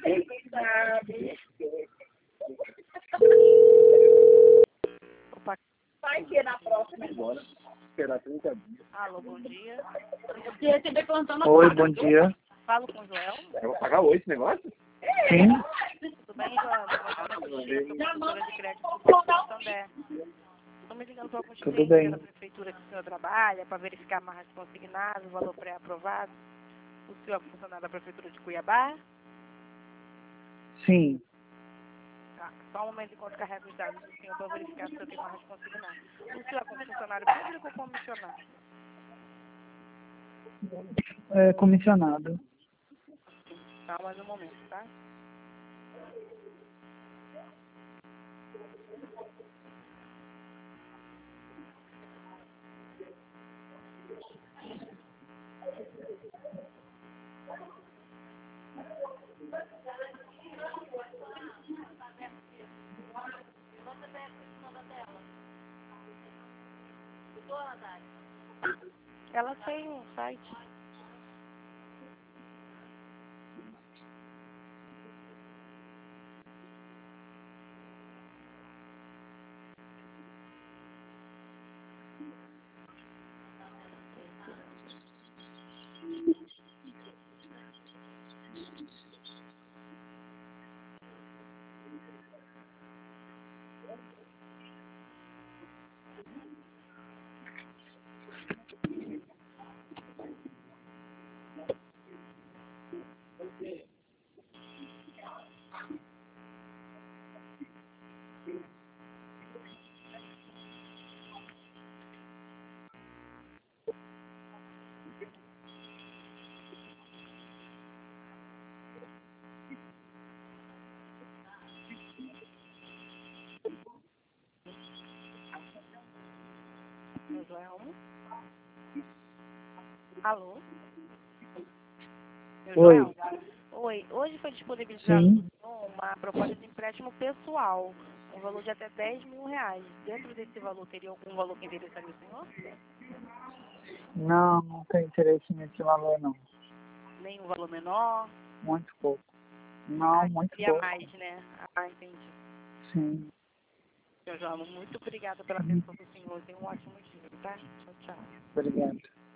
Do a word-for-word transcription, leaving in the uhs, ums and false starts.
Quem sabe? Opa, Vai ser na próxima. Bora esperar trinta dias. alô, bom dia. Se receber plantão na Oi, bom dia. Falo com o Joel. Eu vou pagar hoje esse negócio? Sim, Tudo bem, Joel? Meu nome é Cristina, sou professora de crédito do Banco Santander. Estou me ligando para alguns Tudo clientes bem. da prefeitura que o senhor trabalha, para verificar marcas consignadas, o valor pré-aprovado. O senhor é funcionário da prefeitura de Cuiabá? sim. Tá, só um momento enquanto carrego os dados do senhor para verificar se o senhor tem marcas consignadas. O senhor é como funcionário público ou comissionado? É comissionado. Tá, mais um momento, tá? Ela tem um site. Meu Joel? Alô? Meu Oi. Joel? Oi, hoje foi disponibilizado Sim. uma proposta de empréstimo pessoal, um valor de até dez mil reais. Dentro desse valor, teria algum valor que interessaria o senhor? Não, não tenho interesse nesse valor, não. Nem um valor menor? Muito pouco. Não, Ah, muito seria pouco. mais, né? Ah, entendi. Sim. Seu João, muito obrigada pela atenção do senhor. Tenha um ótimo dia, tá? Tchau, tchau. Obrigado.